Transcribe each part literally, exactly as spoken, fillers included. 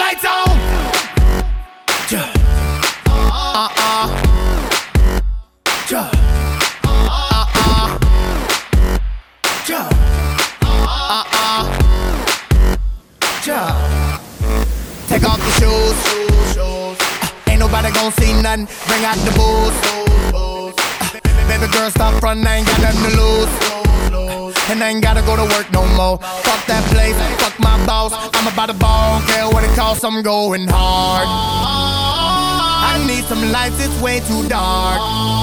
lights on. Yeah. Uh-uh. Yeah. Uh-uh. Yeah. Uh-uh. Yeah. Take off the shoes. Uh, ain't nobody gon' see nothing. Bring out the booze. Uh, baby girl, stop frontin'. I ain't got nothing to lose. And I ain't gotta go to work no more. Fuck that place, fuck my boss. I'm about to ball, don't care what it costs, I'm going hard. I need some lights, it's way too dark.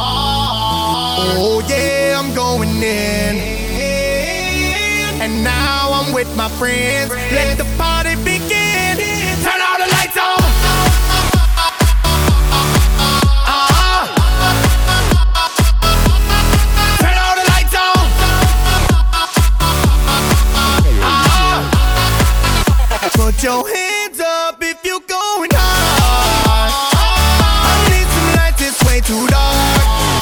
Oh yeah, I'm going in. And now I'm with my friends. Let the party begin. Turn all the lights on. Put your hands up if you're going hard. I need some lights, it's way too dark.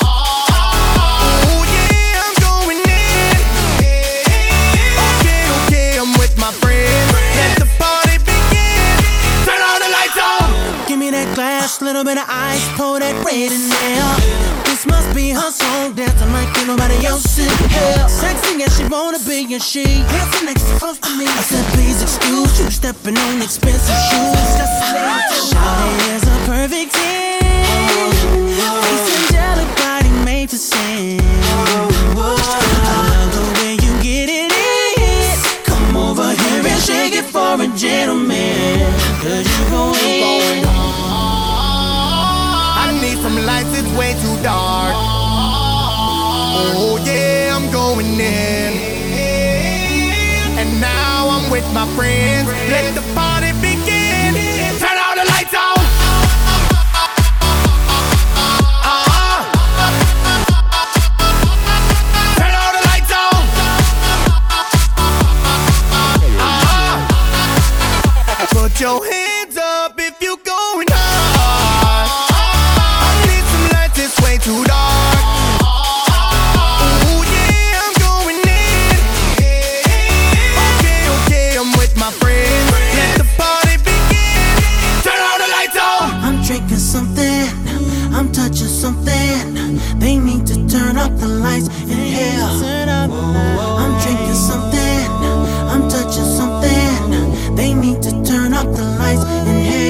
Oh yeah, I'm going in. Okay, okay, I'm with my friends. Let the party begin. Turn all the lights on. Give me that glass, little bit of ice, pour that red in there. This must be her song, dancing like ain't nobody else in here. Sexy as she wanna be, and she dancing next to close to me. I said, please excuse you, stepping on expensive shoes. Shawty is a perfect ten. Face angelic, body made to sin. I love the way you get it in. Come over here and shake it for a gentleman. Cause you go in. I need some lights, it's way too dark. Oh yeah, I'm going in. And now I'm with my friends. Let the party begin. Turn all the lights on. Uh-uh. Turn all the lights on. Uh-uh. Put your hands up if you're going hard. I need some lights, it's way too dark. Oh yeah, I'm going in. Okay, okay, I'm with my friends. Let the party begin. Turn all the lights on. I'm drinking something, I'm touching something. They need to turn up the lights in here. I'm drinking something, I'm touching something. They need to turn up the lights in here.